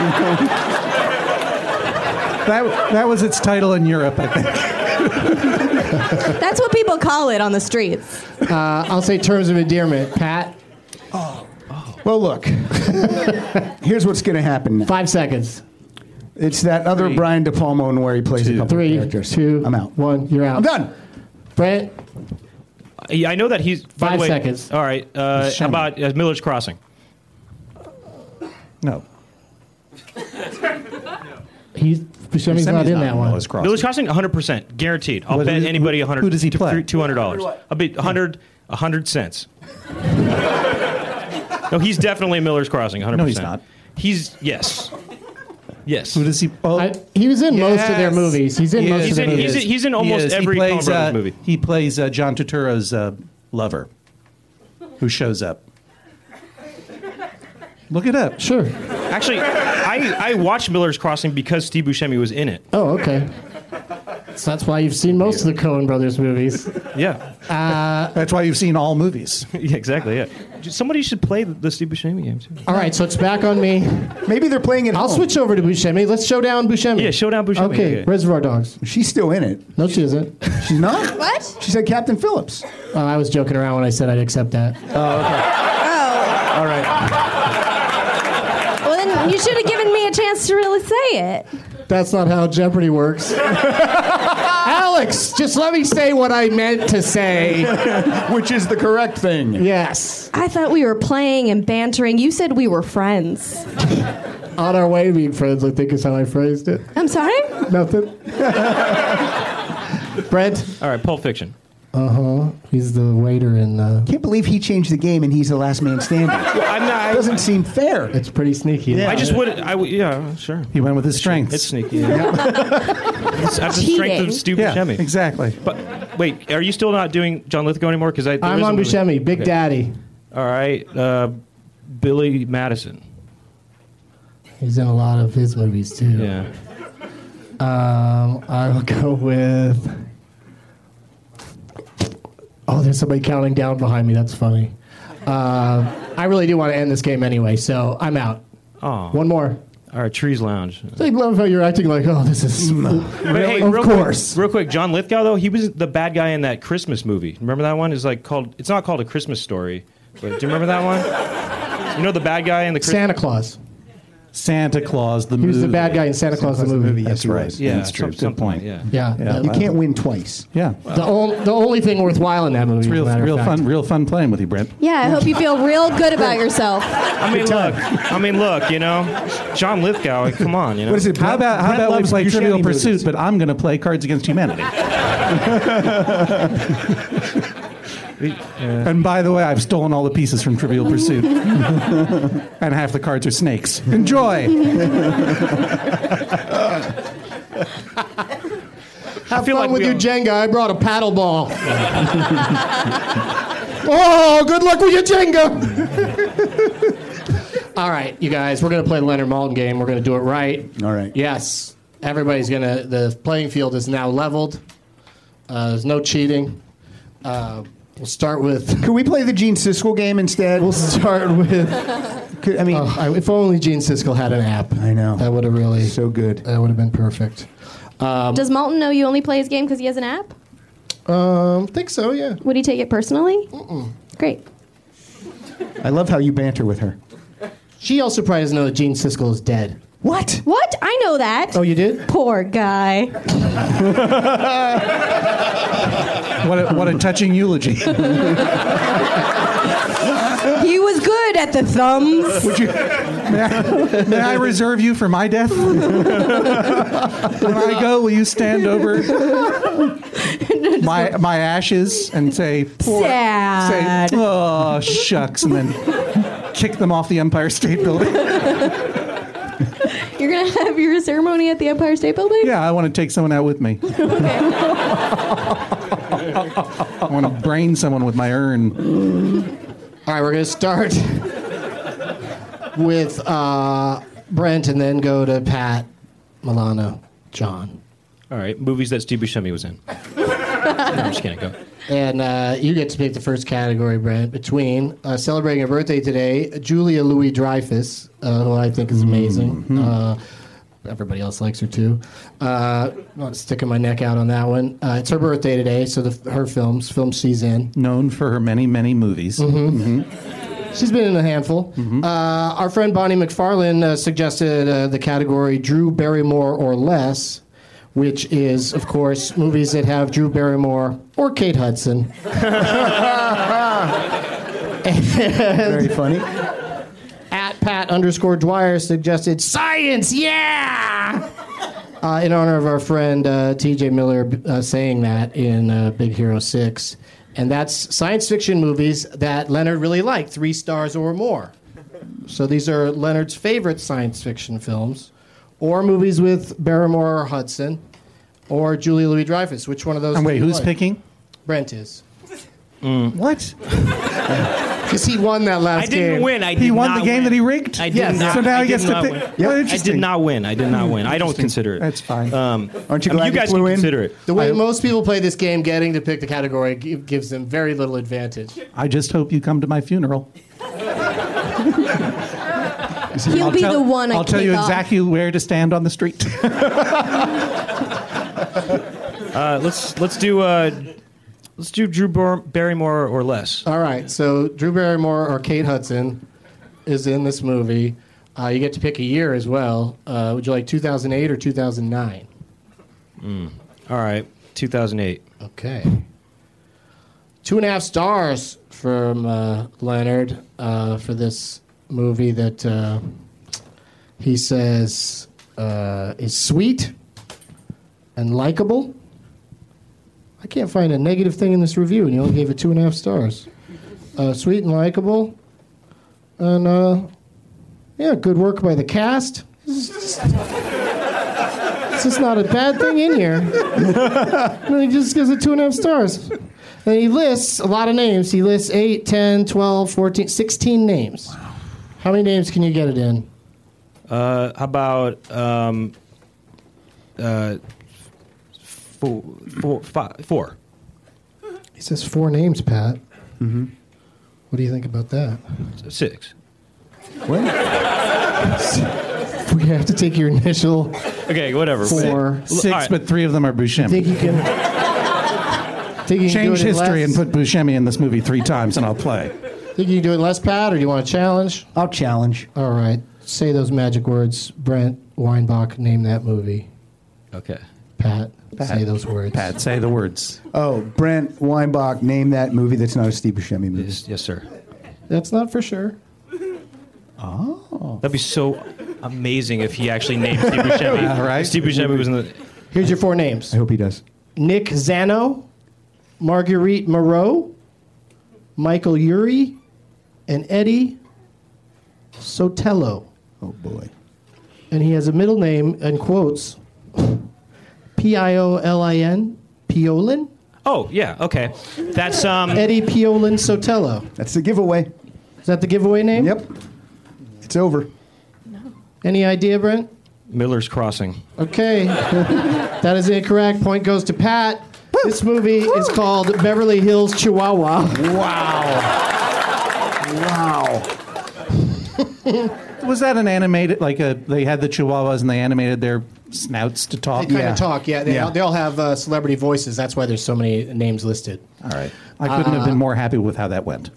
That was its title in Europe, I think. That's what people call it on the streets. I'll say terms of endearment. Pat, Well, look. Here's what's going to happen now. 5 seconds. It's that other Brian De Palma one where he plays a couple of 3, characters. 2, I'm out. 1. You're out. I'm done. Brent, Yeah, I know that he's. By 5 the way, seconds. All right. How about Miller's Crossing? No. Buscemi's not in that one. Miller's Crossing. Miller's Crossing, 100%, guaranteed. I'll What- bet who- anybody 100. who does he play? $200. I'll bet 100 cents. No, he's definitely in Miller's Crossing. 100%. No, he's not. Yes. Who does he? Oh, He was in most of their yes. movies. He's in He most is. of their movies. He's in He almost is. every Coen Brothers movie. He plays John Turturro's lover, who shows up. Look it up. Sure. Actually, I watched Miller's Crossing because Steve Buscemi was in it. Oh, okay. So that's why you've seen most of the Coen Brothers movies. Yeah. That's why you've seen all movies. Yeah, exactly. Yeah. Somebody should play the Steve Buscemi game too. All right, so it's back on me. Maybe they're playing it. I'll switch over to Buscemi. Let's show down Buscemi. Yeah, Showdown Buscemi. Okay, Yeah. Reservoir Dogs. She's still in it. No, she isn't. She's not? What? She said Captain Phillips. Oh, I was joking around when I said I'd accept that. Oh. All right. Well, then you should have given me a chance to really say it. That's not how Jeopardy works. Alex, just let me say what I meant to say. Which is the correct thing. Yes. I thought we were playing and bantering. You said we were friends. On our way to being friends, I think is how I phrased it. I'm sorry? Nothing. Brent? All right, Pulp Fiction. He's the waiter in... Can't believe he changed the game and he's the last man standing. I'm not. Doesn't seem fair. It's pretty sneaky. Yeah. I just would. Yeah, sure. He went with his strengths. It's sneaky. Yeah. I have the strength of Steve Yeah, Buscemi. exactly. But wait, are you still not doing John Lithgow anymore? Because I'm on Buscemi, Big Daddy. All right, Billy Madison. He's in a lot of his movies, too. Yeah. I'll go with... Oh, there's somebody counting down behind me. That's funny. I really do want to end this game anyway, so I'm out. Oh. One more. All right, Trees Lounge. I love how you're acting like, oh, this is... But hey, of real course. Quick, real quick, John Lithgow though, he was the bad guy in that Christmas movie. Remember that one? It's like called. It's not called A Christmas Story, but do you remember that one? You know the bad guy in the Santa Claus. Santa Claus, the He movie. was the bad guy in Santa Claus the movie. That's right. Yeah, That's true. Good point. Yeah. Yeah. You can't win twice. Yeah. The only thing worthwhile in that movie. Real, as a matter of fact. real fun playing with you, Brent. Yeah, I hope you feel real good about yourself. I mean, look, you know, John Lithgow. Come on, you know. What is it? How about we loves play Buscemi Trivial movies. Pursuit, but I'm going to play Cards Against Humanity. And by the way, I've stolen all the pieces from Trivial Pursuit. And half the cards are snakes. Enjoy! Have feel fun like with we your all- Jenga. I brought a paddle ball. Oh, good luck with your Jenga. All right, you guys, we're going to play the Leonard Maltin game. We're going to do it right. All right. Yes. Everybody's going to... The playing field is now leveled. There's no cheating. We'll start with... Could we play the Gene Siskel game instead? We'll start with... if only Gene Siskel had an app. I know. That would have really... So good. That would have been perfect. Does Maltin know you only play his game because he has an app? Think so, yeah. Would he take it personally? Great. I love how you banter with her. She also probably doesn't know that Gene Siskel is dead. What? What? I know that. Oh, you did? Poor guy. What a touching eulogy. He was good at the thumbs. May I reserve you for my death? When I go, will you stand over my ashes and say, poor, Sad. say, oh, shucks, and then kick them off the Empire State Building? You're going to have your ceremony at the Empire State Building? Yeah, I want to take someone out with me. Okay. I want to brain someone with my urn. All right, we're going to start with Brent and then go to Pat, Milano, John. All right, movies that Steve Buscemi was in. I'm just kidding, go. And you get to pick the first category, Brent, between celebrating her birthday today, Julia Louis-Dreyfus, who I think is amazing. Everybody else likes her, too. I'm not sticking my neck out on that one. It's her birthday today, so her films she's in. Known for her many, many movies. She's been in a handful. Our friend Bonnie McFarlane suggested the category Drew Barrymore or less, which is, of course, movies that have Drew Barrymore or Kate Hudson. Very funny. At Pat_Dwyer suggested science, yeah! In honor of our friend T.J. Miller saying that in Big Hero 6. And that's science fiction movies that Leonard really liked, 3 stars or more. So these are Leonard's favorite science fiction films. Or movies with Barrymore or Hudson, or Julia Louis-Dreyfus. Which one of those? And wait, who's like? picking? Brent is. What? Because he won that last game. I didn't win. He won the game that he rigged? I did not. So now I he gets did to not pick. win. Well, I interesting. did not win. I did not win. I don't consider it. That's fine. Aren't you I mean, glad you guys can consider it. The way most people play this game, getting to pick the category gives them very little advantage. I just hope you come to my funeral. He'll be the one I I'll tell you kick off. exactly where to stand on the street. Let's do Drew Barrymore or less. All right, so Drew Barrymore or Kate Hudson is in this movie. You get to pick a year as well. Would you like 2008 or 2009? All right, 2008. Okay. 2.5 stars from Leonard for this movie that he says is sweet and likable. I can't find a negative thing in this review, and you only gave it 2.5 stars. Sweet and likable, and yeah, good work by the cast. It's just not a bad thing in here. No, he just gives it 2.5 stars. And he lists a lot of names. He lists 8, 10, 12, 14, 16 names. Wow. How many names can you get it in? How about four? He says 4 names, Pat. Mm-hmm. What do you think about that? 6. What? We have to take your initial. Okay, whatever. 4. 6, right. but 3 of them are Buscemi. Think you can? Think you can Change do it in history less? and put Buscemi in this movie 3 times, and I'll play. Think you can do it less, Pat, or do you want to challenge? I'll challenge. All right. Say those magic words. Brent Weinbach, name that movie. Okay. Pat, say those words. Pat, say the words. Oh, Brent Weinbach, name that movie that's not a Steve Buscemi movie. Yes, sir. That's not for sure. Oh. That'd be so amazing if he actually named Steve Buscemi. Right? Steve Buscemi was in the... Here's your 4 names. I hope he does. Nick Zano, Marguerite Moreau, Michael Urie, and Eddie Sotelo. Oh, boy. And he has a middle name, in quotes, Piolin, Piolin? Oh, yeah, okay. That's... Eddie Piolin Sotelo. That's the giveaway. Is that the giveaway name? Yep. It's over. Any idea, Brent? Miller's Crossing. Okay. That is incorrect. Point goes to Pat. This movie is called Beverly Hills Chihuahua. Wow. Was that an animated, they had the Chihuahuas and they animated their snouts to talk? They kind of talk, yeah. They all have celebrity voices. That's why there's so many names listed. All right. I couldn't have been more happy with how that went.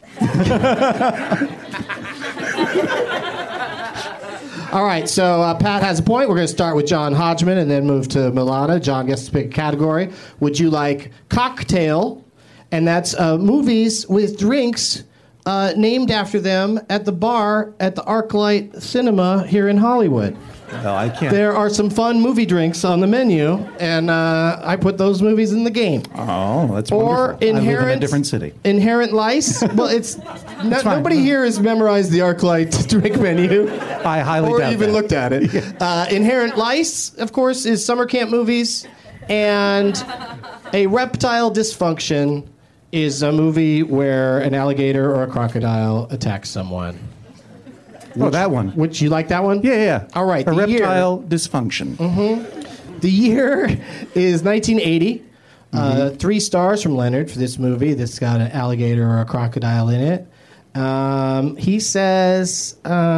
All right, so Pat has a point. We're going to start with John Hodgman and then move to Milana. John gets to pick a category. Would you like cocktail? And that's movies with drinks named after them at the bar at the ArcLight Cinema here in Hollywood. Well, I can't. There are some fun movie drinks on the menu, and I put those movies in the game. Oh, that's or wonderful. I live in a different city. Inherent Lice. Well, it's nobody here has memorized the ArcLight drink menu. I highly doubt or even that. looked at it. Inherent Lice, of course, is summer camp movies, and A Reptile Dysfunction is a movie where an alligator or a crocodile attacks someone. That one. Which you like that one? Yeah. All right. A reptile dysfunction. Mm-hmm. The year is 1980. 3 stars from Leonard for this movie that's got an alligator or a crocodile in it. He says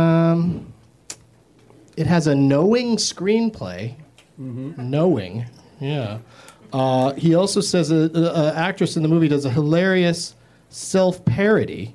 it has a knowing screenplay. Knowing. Yeah. He also says an actress in the movie does a hilarious self-parody.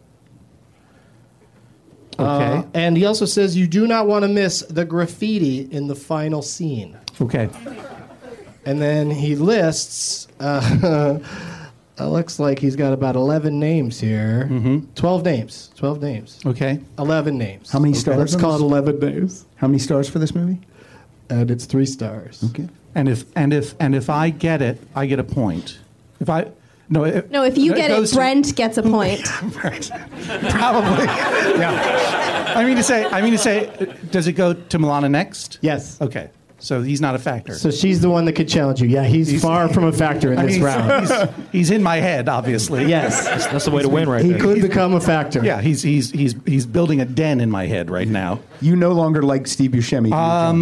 Okay. And he also says you do not want to miss the graffiti in the final scene. Okay. And then he lists, it looks like he's got about 11 names here. 12 names. 12 names. Okay. 11 names. How many stars? Let's call it 11 names. How many stars for this movie? And it's 3 stars. Okay. And if I get it, I get a point. If you get it, Brent gets a point. Right. Probably. Yeah. I mean to say, does it go to Milana next? Yes. Okay. So he's not a factor. So she's the one that could challenge you. Yeah, he's far from a factor in this round. He's in my head, obviously. Yes. That's the way to win right he there. He could become a factor. Yeah, he's building a den in my head right now. You no longer like Steve Buscemi.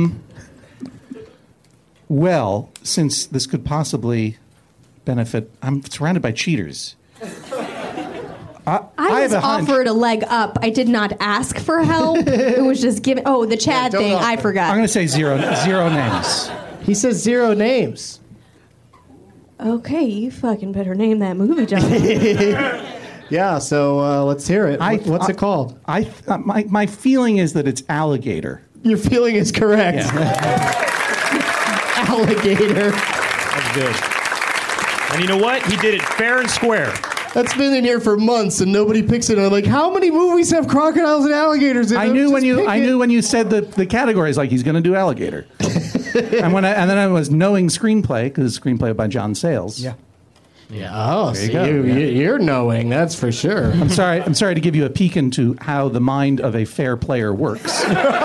Well, since this could possibly benefit, I'm surrounded by cheaters. I was offered a leg up. I did not ask for help. It was just given. Oh, the Chad thing. I forgot. I'm going to say zero names. He says 0 names. Okay, you fucking better name that movie, John. Yeah, so let's hear it. What's it called? My feeling is that it's alligator. Your feeling is correct. Yeah. Alligator. That's good. And you know what? He did it fair and square. That's been in here for months, and nobody picks it. And I'm like, how many movies have crocodiles and alligators in them? I knew when you said the categories, like he's going to do alligator. and then I was knowing screenplay because it's screenplay by John Sayles. Yeah. Yeah. Oh, There you so go. you're knowing. That's for sure. I'm sorry to give you a peek into how the mind of a fair player works.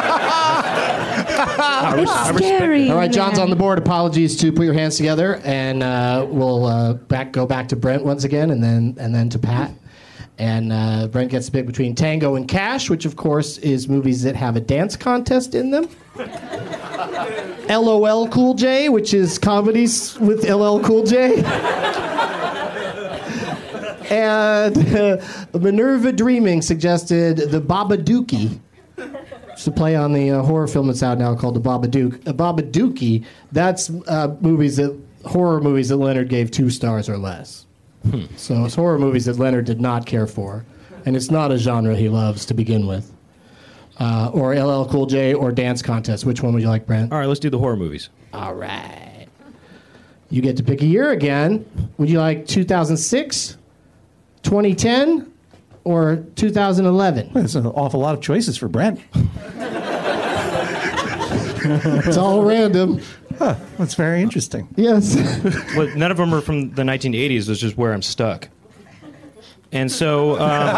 It's scary. All right, John's on the board. Apologies to put your hands together, and we'll go back to Brent once again, and then to Pat. And Brent gets to pick between Tango and Cash, which of course is movies that have a dance contest in them. LOL Cool J, which is comedies with LL Cool J. And Minerva Dreaming suggested The Babadookie. It's a play on the horror film that's out now called The Babadook. Babadookie, that's horror movies that Leonard gave 2 stars or less. So it's horror movies that Leonard did not care for. And it's not a genre he loves to begin with. Or LL Cool J or Dance Contest. Which one would you like, Brent? All right, let's do the horror movies. All right. You get to pick a year again. Would you like 2006, 2010, or 2011? That's an awful lot of choices for Brent. It's all random. Huh, that's very interesting. Yes. Well, none of them are from the 1980s, which is where I'm stuck. And so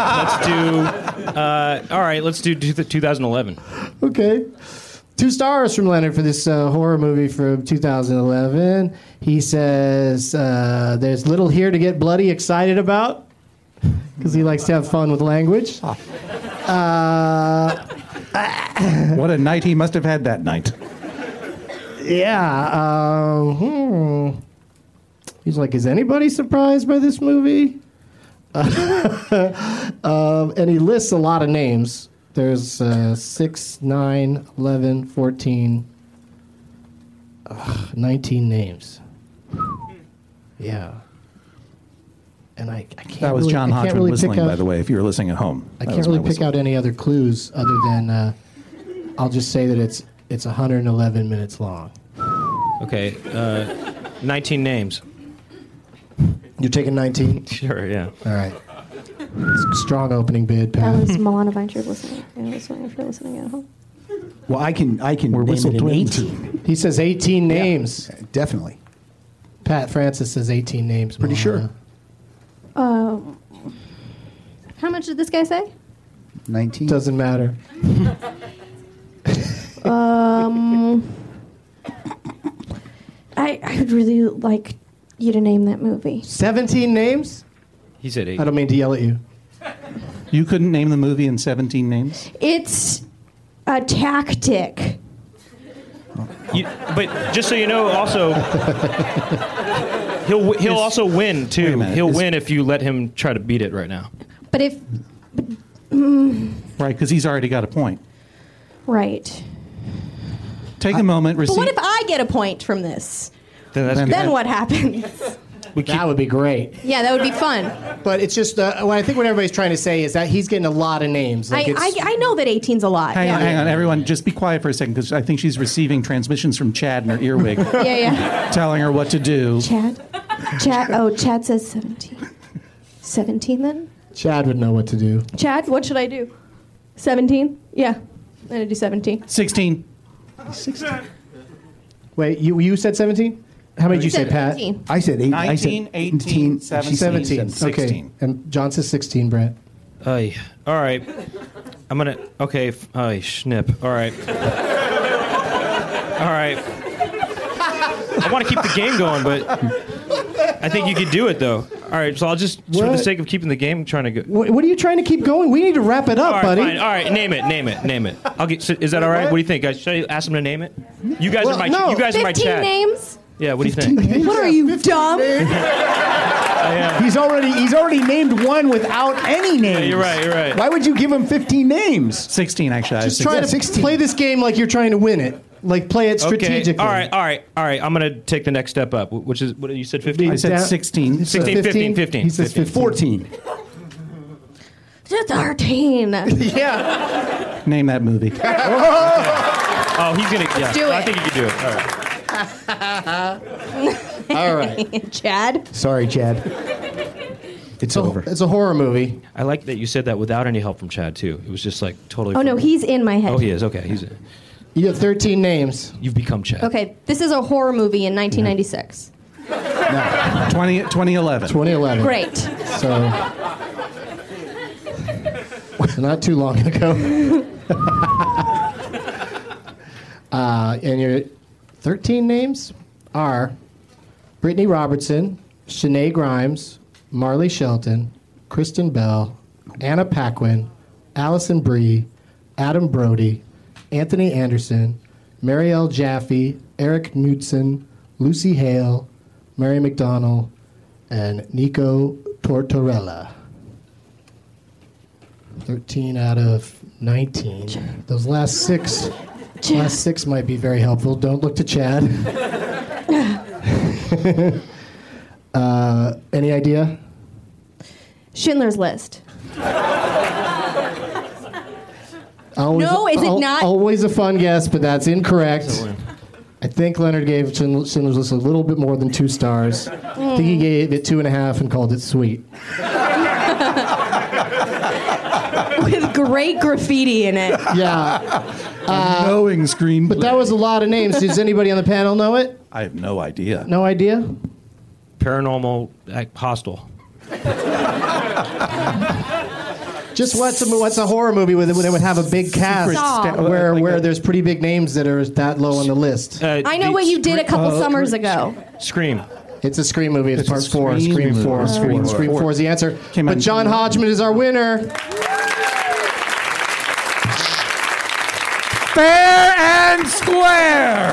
let's do 2011. Okay. 2 stars from Leonard for this horror movie from 2011. He says there's little here to get bloody excited about because he likes to have fun with language. What a night he must have had that night. Yeah. He's like, is anybody surprised by this movie? And he lists a lot of names. There's 6, 9, 11, 14, 19 names. Yeah. And I can't. That was really, John I can't Hodgman really whistling, pick out, by the way, if you were listening at home. I can't really pick out any other clues other than I'll just say that it's 111 minutes long. Okay, 19 names. You're taking 19? Sure, yeah. All right. Strong opening bid, Pat. That was Milana Vine listening. If you're listening at home. Well, I can We're name whistle it in twins. 18. He says 18 names. Yeah, definitely. Pat Francis says 18 names. Pretty sure. How much did this guy say? 19. Doesn't matter. I would really like you to name that movie. 17 names? He said 8. I don't mean to yell at you. You couldn't name the movie in 17 names? It's a tactic. But just so you know, also, he'll also win, too. He'll win if you let him try to beat it right now. But if... Right, because he's already got a point. Right. Take a moment, But receive... what if I get a point from this? Then Then what happens? That would be great. Yeah, that would be fun. But it's just, I think what everybody's trying to say is that he's getting a lot of names. Like I know that 18's a lot. Hang on, everyone. Just be quiet for a second, because I think she's receiving transmissions from Chad in her earwig. Yeah. Telling her what to do. Chad? Chad says 17. 17 then? Chad would know what to do. Chad, what should I do? 17? Yeah. I'm going to do 17. 16. 16. Wait, you said 17? How many did you say, Pat? 17. I said 8. 19, 18, 17. 16. Okay. And John says 16, Brett. All right. I'm going to... Okay. Schnip. All right. All right. I want to keep the game going, but I think you could do it, though. All right, so I'll just, for the sake of keeping the game, trying to go... What are you trying to keep going? We need to wrap it up, all right, buddy. Fine. All right, name it. Is that all right? What do you think? Should I ask him to name it? You guys are my chat. 15 names? Yeah, what do you think? What are you, dumb? He's already named one without any names. Yeah, you're right. Why would you give him 15 names? 16, actually. Just try to play this game like you're trying to win it. Like, play it strategically. Okay. All right. I'm going to take the next step up, which is, what you said, 15? I said 16. 16, 15. He says 15. 14. 13. Yeah. Name that movie. Oh, he's going to... Yeah. Do it. I think he can do it. All right. All right. Chad? Sorry, Chad. It's over. It's a horror movie. I like that you said that without any help from Chad, too. It was just like totally... Oh, no, he's in my head. Oh, he is. Okay, he's in. You have 13 names. You've become Chad. Okay, this is a horror movie in 1996. 2011. 2011. Great. So not too long ago. And your 13 names are Brittany Robertson, Shanae Grimes, Marley Shelton, Kristen Bell, Anna Paquin, Allison Brie, Adam Brody, Anthony Anderson, Marielle Jaffe, Eric Knudsen, Lucy Hale, Mary McDonnell, and Nico Tortorella. 13 out of 19. Those last six might be very helpful. Don't look to Chad. Any idea? Schindler's List. Is it not? Always a fun guess, but that's incorrect. I think Leonard gave Schindler's List a little bit more than 2 stars. I think he gave it 2.5 and called it sweet. With great graffiti in it. Yeah. Knowing screenplay. But that was a lot of names. Does anybody on the panel know it? I have no idea. No idea? Paranormal Hostel. Just what's a horror movie where they would have a big cast where there's pretty big names that are that low on the list? I know what you did a couple summers ago. Scream. It's a Scream movie. It's part 4. Scream 4. Scream 4 is the answer. But John Hodgman is our winner. Fair and square.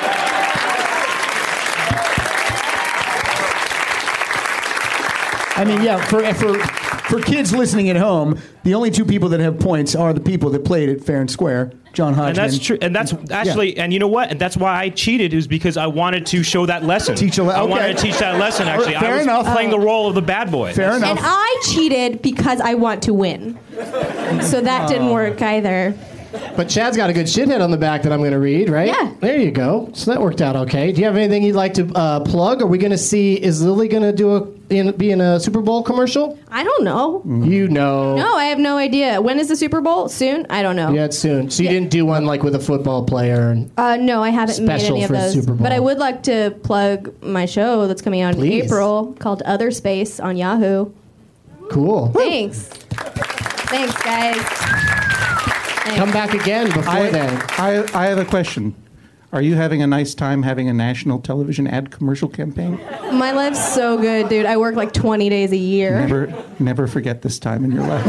I mean, yeah, for kids listening at home, the only two people that have points are the people that played at Fair and Square, John Hodgman. And that's true. And that's actually, and you know what? And that's why I cheated, is because I wanted to show that lesson. I wanted to teach that lesson, actually. Fair I was enough. playing the role of the bad boy. Fair enough. And I cheated because I want to win. So that didn't work either. But Chad's got a good shithead on the back that I'm going to read, right? Yeah. There you go. So that worked out okay. Do you have anything you'd like to plug? Are we going to see, is Lily going to be in a Super Bowl commercial? I don't know. You know. No, I have no idea. When is the Super Bowl? Soon? I don't know. Yeah, it's soon. So you didn't do one like with a football player? And No, I haven't made Special any of for those. Super Bowl. But I would like to plug my show that's coming out Please. in April called Other Space on Yahoo. Cool. Thanks. Thanks, guys. Come back again before then. I have a question. Are you having a nice time having a national television ad commercial campaign? My life's so good, dude. I work like 20 days a year. Never forget this time in your life.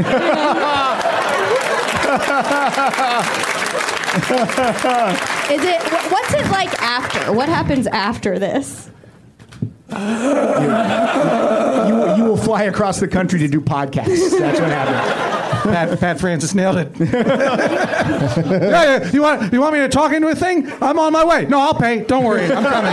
What's it like after? What happens after this? You will fly across the country to do podcasts. That's what happens. Pat Francis nailed it. Yeah, you want me to talk into a thing? I'm on my way. No, I'll pay. Don't worry, I'm coming.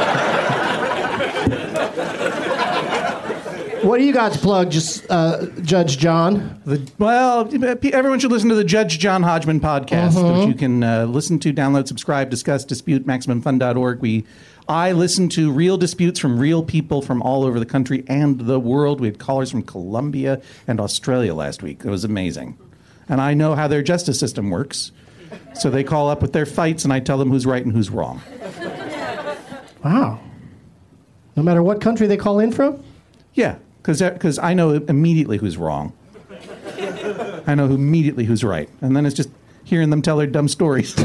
What do you got to plug, Judge John? Everyone should listen to the Judge John Hodgman podcast, which you can listen to, download, subscribe, discuss, dispute, MaximumFun.org. I listened to real disputes from real people from all over the country and the world. We had callers from Colombia and Australia last week. It was amazing. And I know how their justice system works. So they call up with their fights, and I tell them who's right and who's wrong. Wow. No matter what country they call in from? Yeah, because I know immediately who's wrong. I know immediately who's right. And then it's just hearing them tell their dumb stories.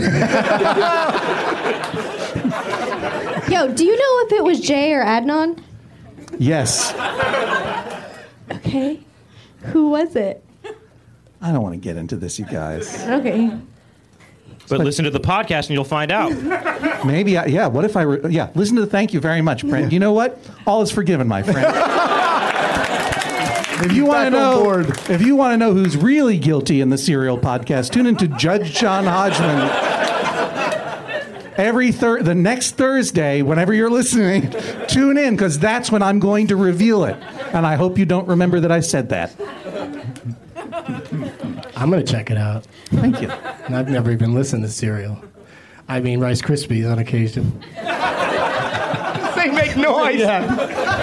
Yo, do you know if it was Jay or Adnan? Yes. Okay. Who was it? I don't want to get into this, you guys. Okay. But listen to the podcast and you'll find out. Maybe, what if listen to the thank you very much, Brent. You know what? All is forgiven, my friend. If you want to know who's really guilty in the Serial podcast, tune into Judge John Hodgman. The next Thursday, whenever you're listening, tune in, because that's when I'm going to reveal it. And I hope you don't remember that I said that. I'm going to check it out. Thank you. And I've never even listened to Serial. I mean, Rice Krispies on occasion. They make noise. Yeah.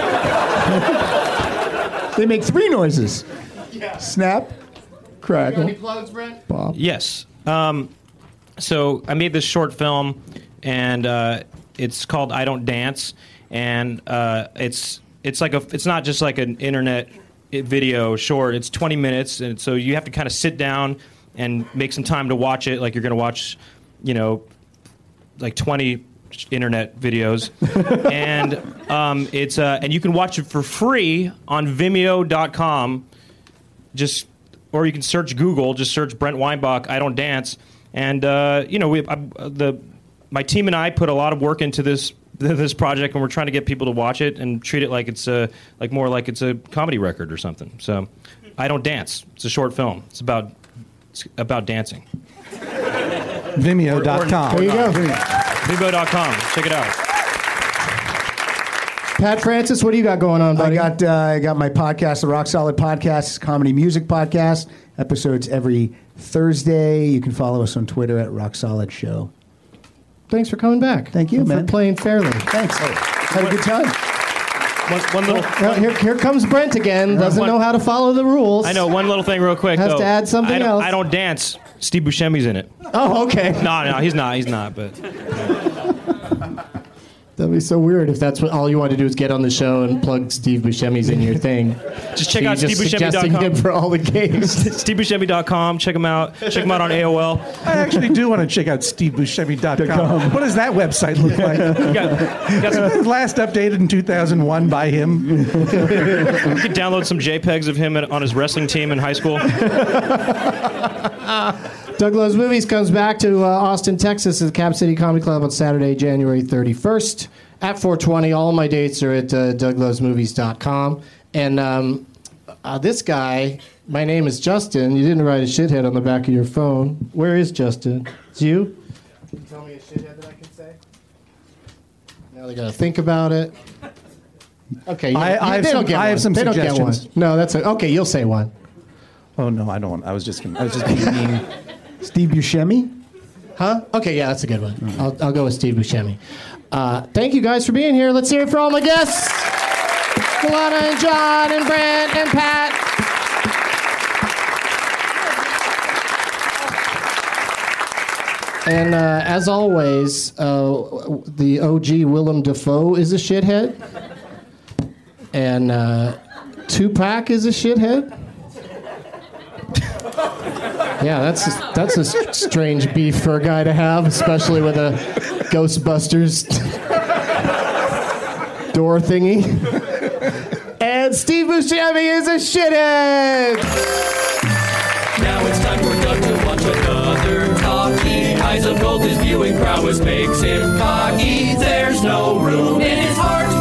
They make three noises. Yeah. Snap, crackle. Any plugs, Brent? Bob. Yes. So I made this short film, and it's called I Don't Dance, and it's not just like an internet video short. It's 20 minutes, and so you have to kind of sit down and make some time to watch it, like you're going to watch, like 20 internet videos, and and you can watch it for free on Vimeo.com. Or you can search Google, just search Brent Weinbach I Don't Dance. And my team and I put a lot of work into this project, and we're trying to get people to watch it and treat it like it's more like it's a comedy record or something. So, I Don't Dance. It's a short film. It's about dancing. Vimeo.com. There you go. Vimeo.com. Check it out. Pat Francis, what do you got going on, buddy? I got my podcast, the Rock Solid Podcast, comedy music podcast. Episodes every Thursday. You can follow us on Twitter at Rock Solid Show. Thanks for coming back. Thank you, man. For playing fairly. Thanks. Had a good time. Here comes Brent again. Doesn't know how to follow the rules. I know. One little thing real quick, Has though. to add something else. I Don't Dance. Steve Buscemi's in it. Oh, okay. No, he's not. He's not, but... That'd be so weird if that's what all you want to do is get on the show and plug Steve Buscemi's in your thing. Just check out SteveBuscemi.com. Suggesting him for all the games. SteveBuscemi.com. Check him out. Check him out on AOL. I actually do want to check out SteveBuscemi.com. What does that website look like? It was last updated in 2001 by him. You could download some JPEGs of him on his wrestling team in high school. Doug Loves Movies comes back to Austin, Texas at the Cap City Comedy Club on Saturday, January 31st at 4:20. All of my dates are at douglovesmovies.com. And this guy, my name is Justin. You didn't write a shithead on the back of your phone. Where is Justin? It's you? Can you tell me a shithead that I can say? Now they got to think about it. Okay, I have some they don't get one. suggestions. No, that's okay. You'll say one. Oh no, I don't. I was just being mean. Steve Buscemi? Huh? Okay, yeah, that's a good one. I'll go with Steve Buscemi. Thank you guys for being here. Let's hear it for all my guests. Kalana and John and Brent and Pat. And as always, the OG Willem Dafoe is a shithead. And Tupac is a shithead. Yeah, that's a strange beef for a guy to have, especially with a Ghostbusters door thingy. And Steve Buscemi is a shithead. Now it's time for Doug to watch another talkie. Eyes of gold, his viewing prowess makes him cocky. There's no room in his heart